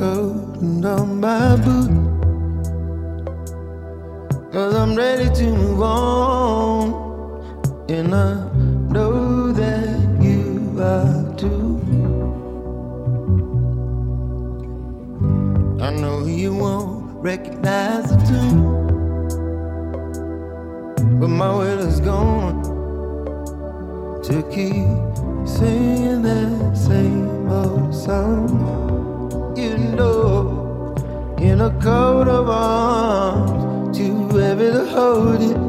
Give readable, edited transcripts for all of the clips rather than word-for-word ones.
coat and on my boot, 'cause I'm ready to move on, and I know that you are too. I know you won't recognize the tune, but my will is gone to keep singing that same old song. You know, in a coat of arms, too heavy to hold it,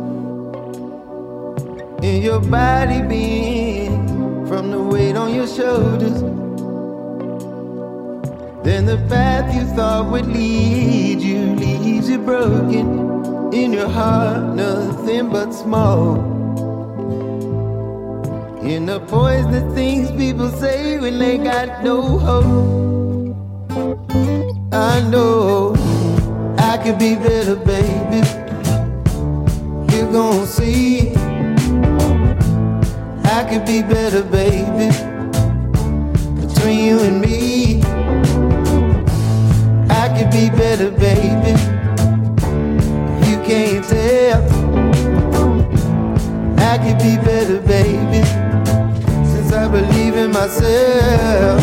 in your body being from the weight on your shoulders. Then the path you thought would lead you leaves you broken. In your heart, nothing but smoke. In the poisonous things people say when they got no hope. I know I could be better, baby. You're gonna see I could be better, baby. Between you and me, I could be better, baby. You can't tell. I could be better, baby. Since I believe in myself.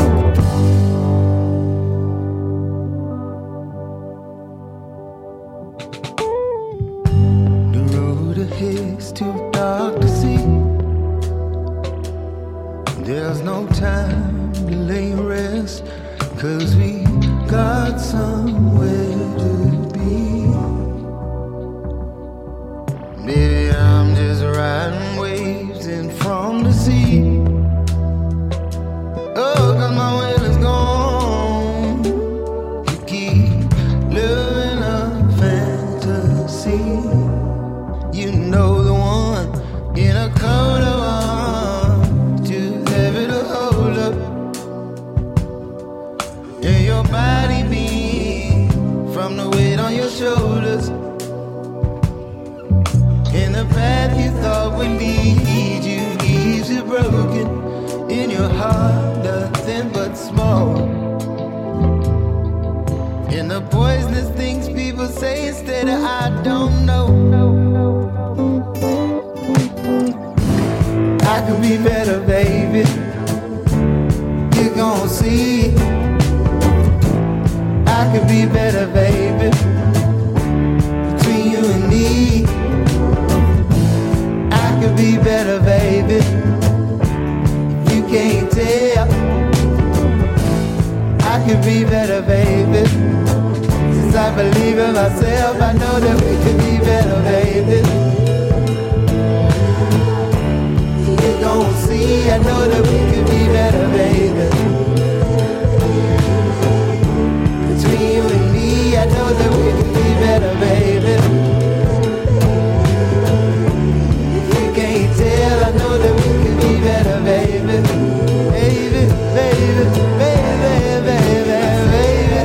The road ahead's too dark to see. There's no time to lay and rest, 'cause we got somewhere to be. Maybe I'm just riding waves in from the sea. Oh, 'cause my will is gone. You keep living a fantasy. You know the one in a coat of arms, too heavy to hold up. Yeah, your body beat from the weight on your shoulders. In the path you thought would lead you leaves you broken. In your heart, nothing but smoke. In the poisonous things people say instead of I don't know. I could be better, baby. You're gonna see I could be better, baby. Between you and me, I could be better, baby. You can't tell. I could be better, baby. Since I believe in myself, I know that we could be better, baby. You don't see, I know that we could be better, baby. Between you and me, I know that we could be better, baby. If you can't tell, I know that we could be better, baby. Baby, baby, baby, baby, baby.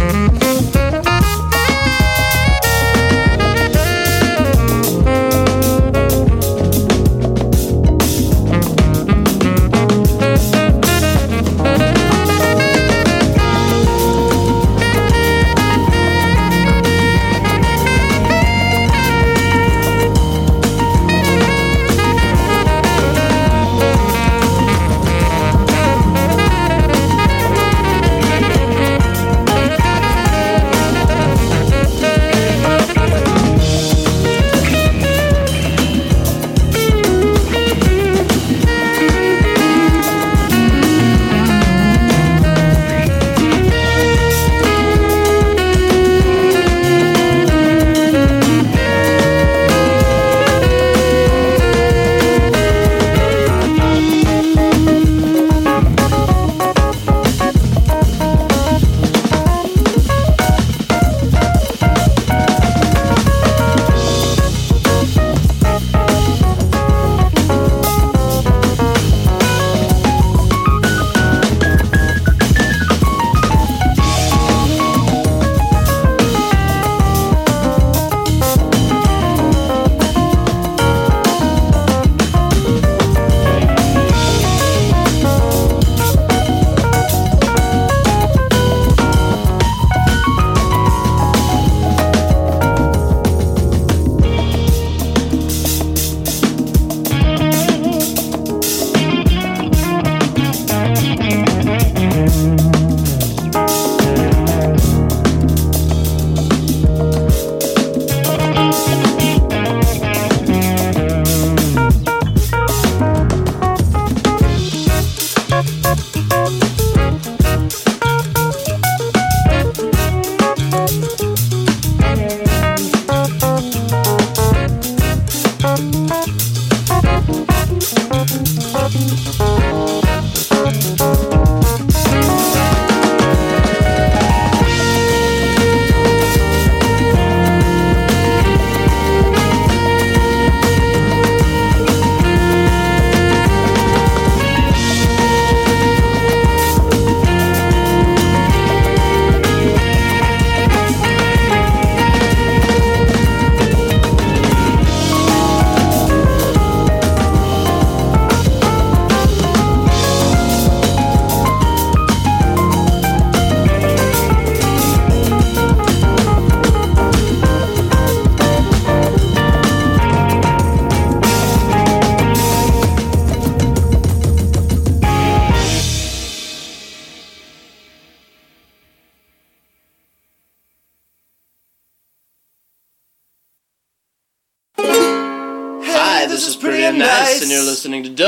This is Pretty and Nice, and you're listening to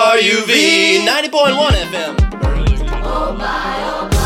WRUV 90.1 FM. Oh my, oh my.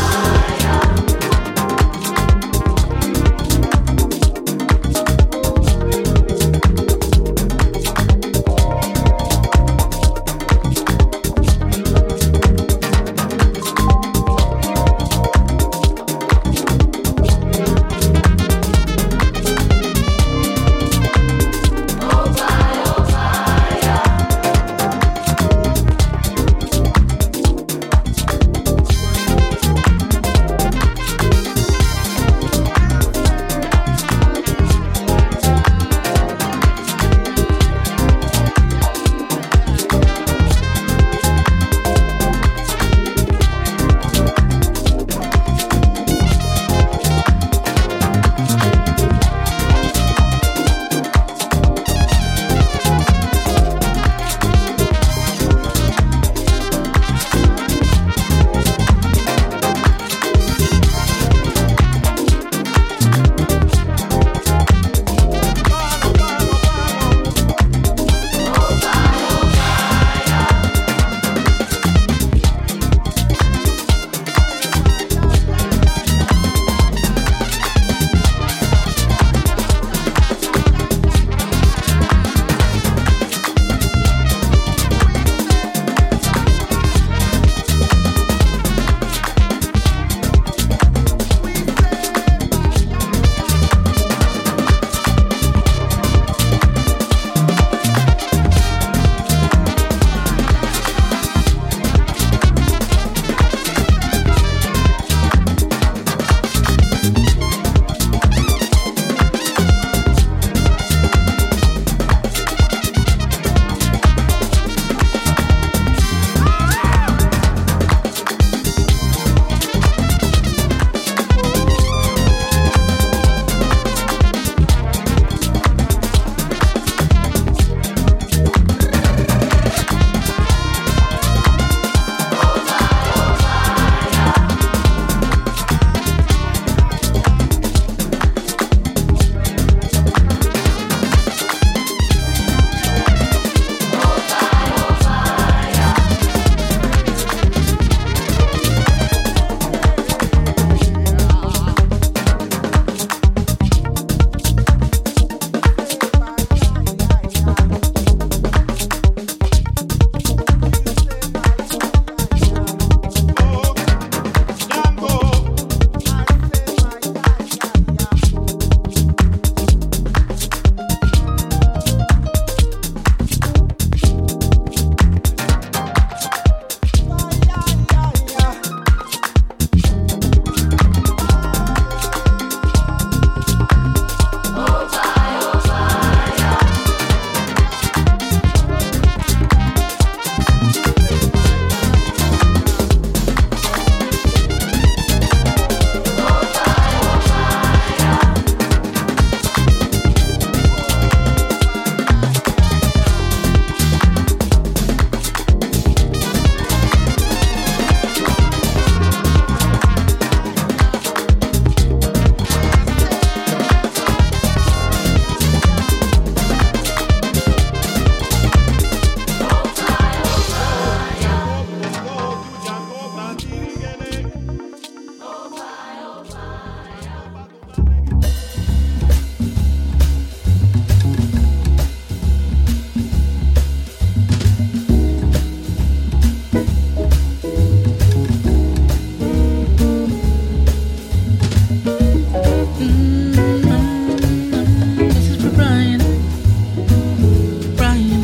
This is for Brian. Brian.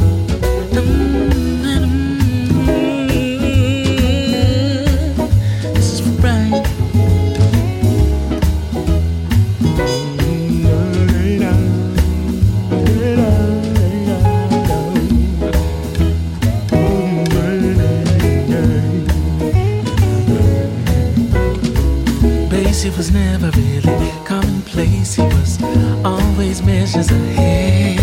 This is for Brian. Basie was never really commonplace. He was always measures ahead.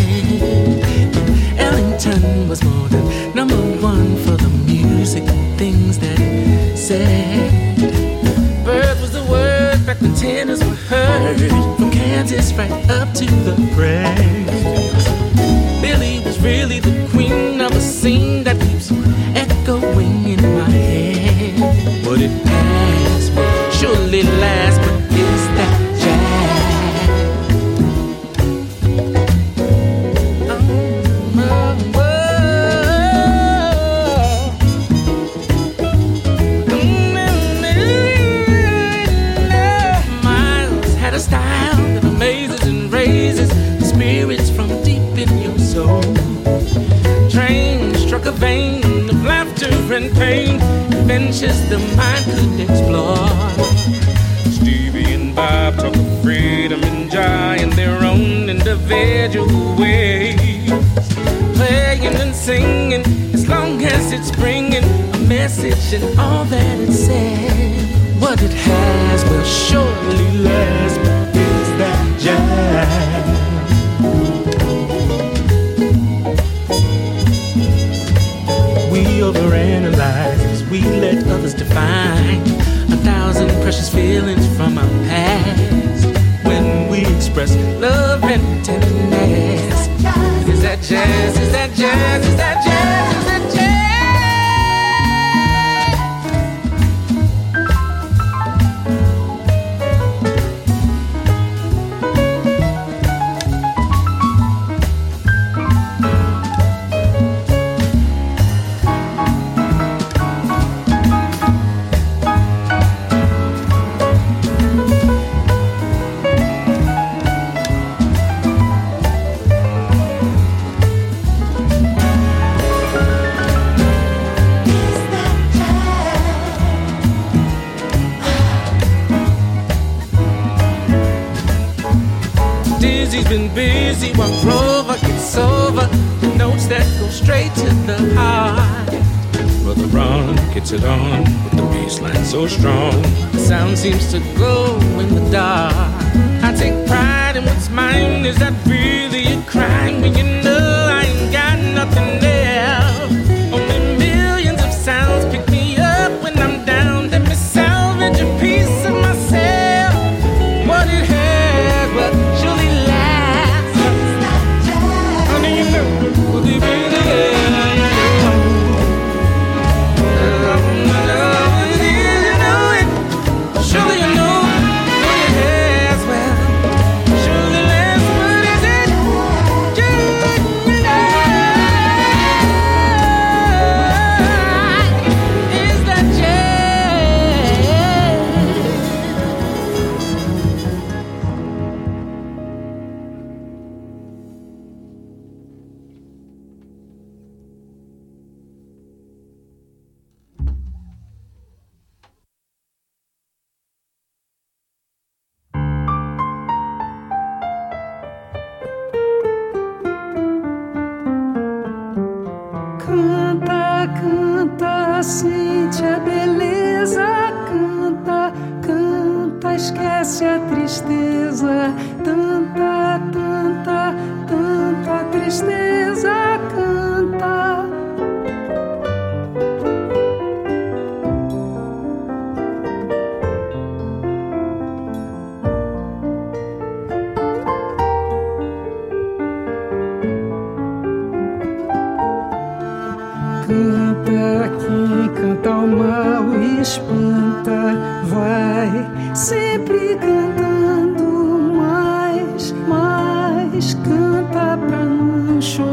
Ellington was more than number one for the music and things that he said. Bird was the word back when tenors were heard, from Kansas right up to the press. Billie was really the queen of a scene that keeps echoing in my head. Would it pass? Will surely last, but is that jazz? Miles had a style that amazes and raises the spirits from deep in your soul. Train struck a vein of laughter and pain, adventures the mind could explore. Stevie and Bob talk of freedom and joy in their own individual ways. Playing and singing, as long as it's bringing a message and all that it says. What it has will surely last, but is that jazz? We overanalyze, we let others define 1,000 precious feelings from our past. When we express love and tenderness, is that jazz? Is that jazz? Is that jazz? Is that jazz? Dizzy's been busy while Grover gets over the notes that go straight to the heart. Brother Ron gets it on with the bass line so strong. The sound seems to glow in the dark. I take pride in what's mine. Is that really a crime when you know I ain't got nothing else? Only millions of sounds pick me up when I'm down. Let me salvage a piece of myself. What it has, well, surely lasts. Honey, you know, will they be there? Surely you know what it has, well, surely lasts. What is it? Is that Canta, canta, sente a beleza. Canta, canta, esquece a tristeza. Tanta, tanta, tanta tristeza. Canta. Canta, quem canta o mal espanta, vai sempre cantando mais, mais. Canta pra não chorar.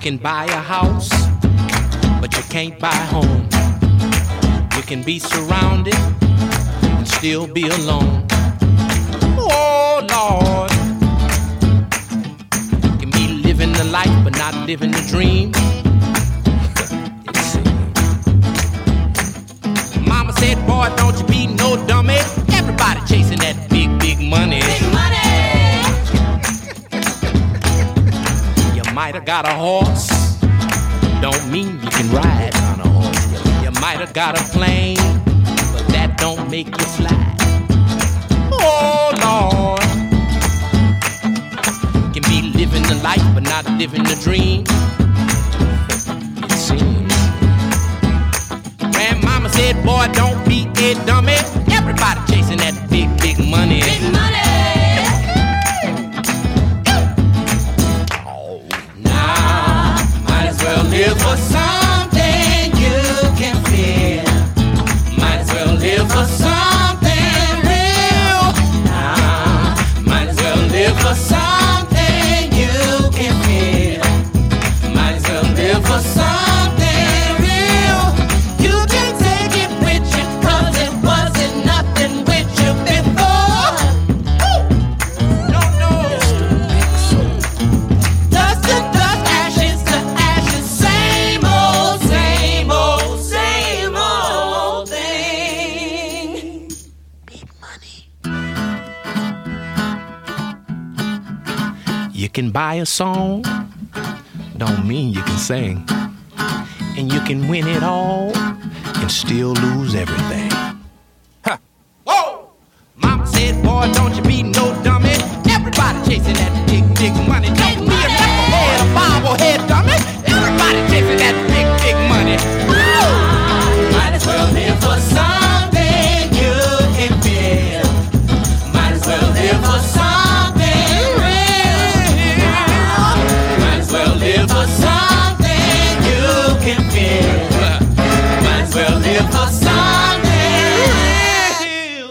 can buy a house, but you can't buy a home. You can be surrounded and still be alone. Oh, Lord. You can be living the life, but not living the dream. Mama said, boy, don't you be no dummy. Everybody chasing that big, big money. Big money! You might have got a horse. Don't mean you can ride on a horse. You might have got a plane, but that don't make you fly. Oh, Lord. You can be living the life, but not living the dream. It seems. Grandmama said, boy, don't be a dummy. Everybody chasing that big, big money. Big money. Oh, now, might as well live for something you can feel. Might as well live for something real. Now, might as well live for something you can feel. Might as well live for something. You can buy a song, don't mean you can sing. And you can win it all and still lose everything. Huh. Whoa! Mama said, boy, don't you be no dummy. Everybody chasing that big, big money. Don't be a knucklehead, a bobblehead dummy. Everybody chasing that big, big money. Woo! Might as well live for something you can feel. Might as well live for something. Live for something you can feel. Might as well live for something real.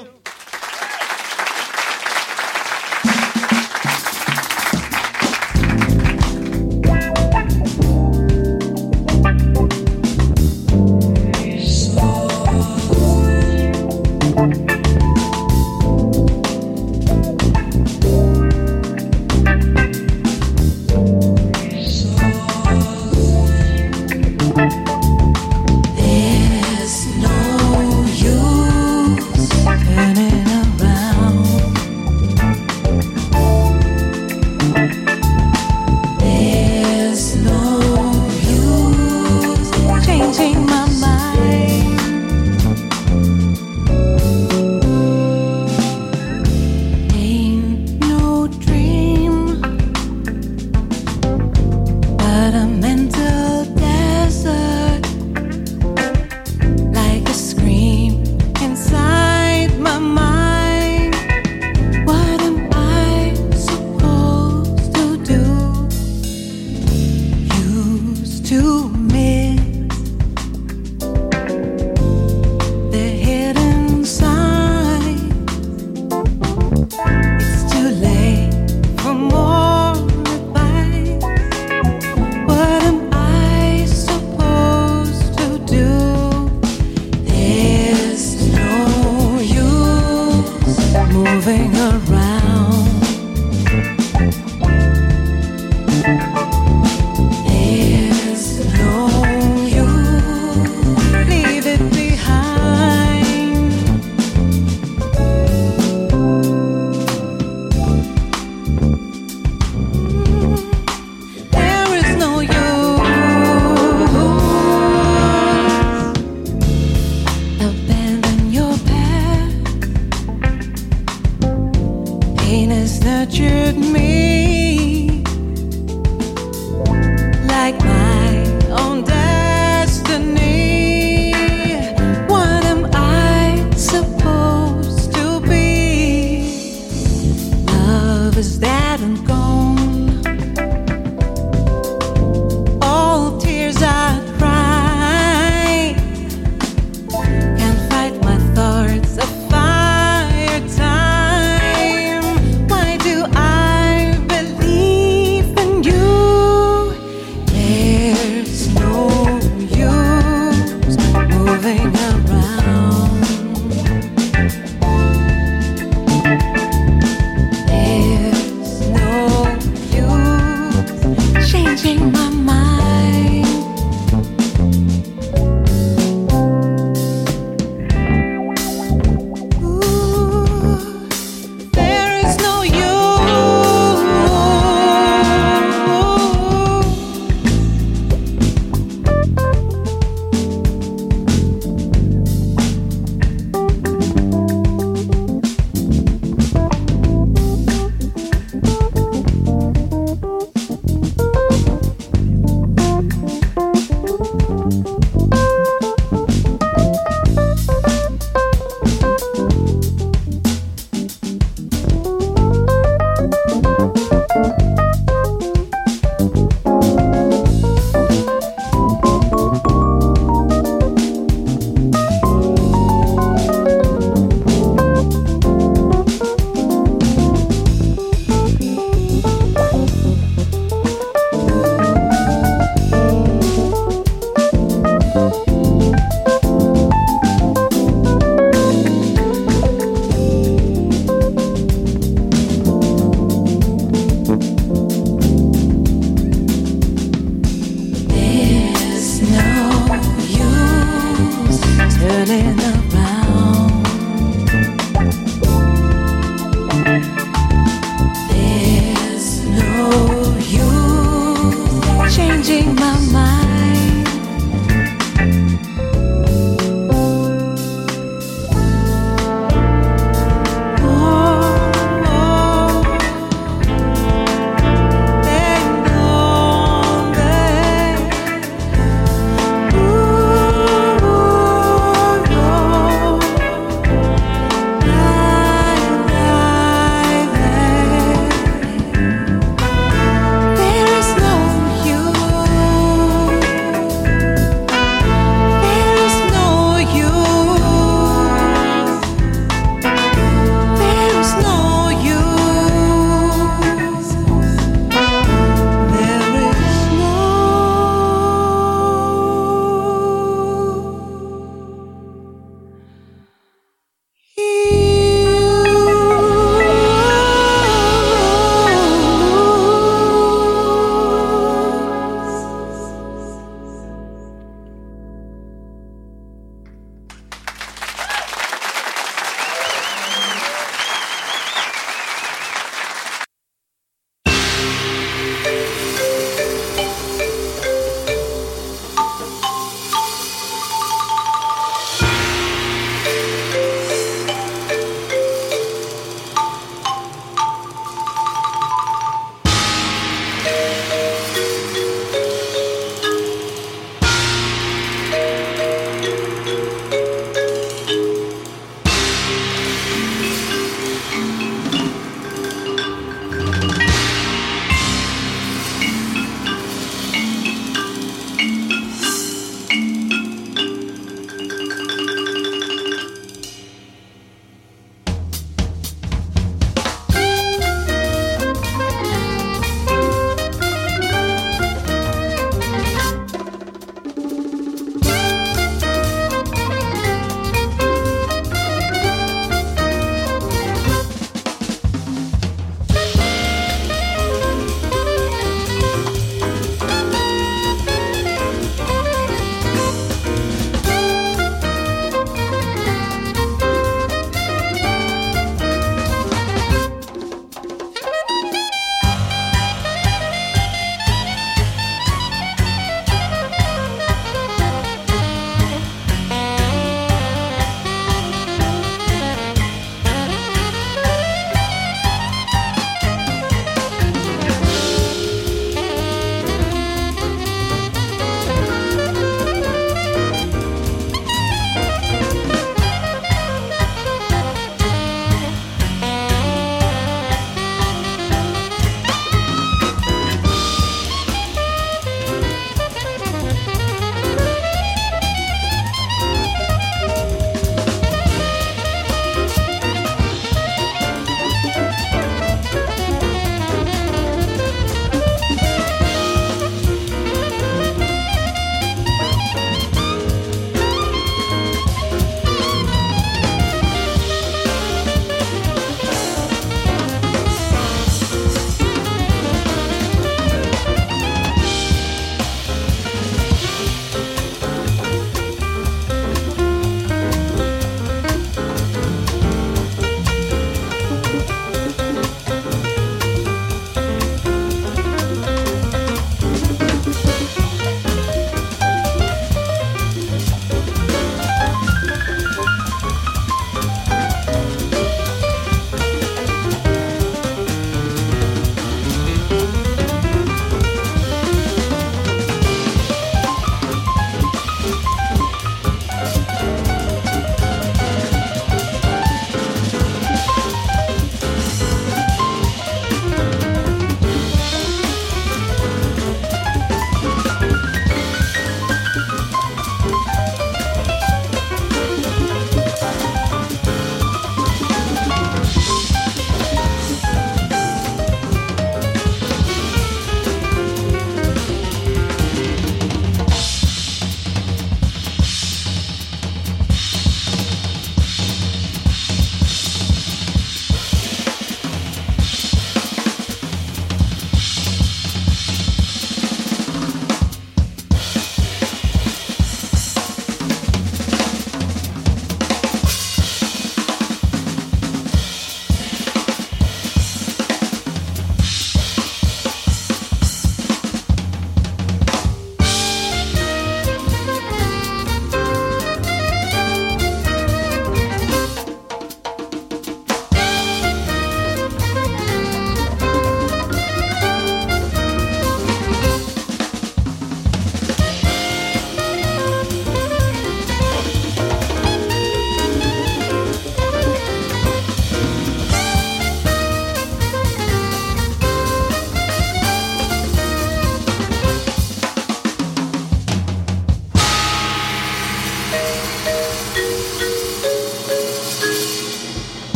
Nurtured me fooling around. There's no use changing my mind.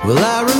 Well, I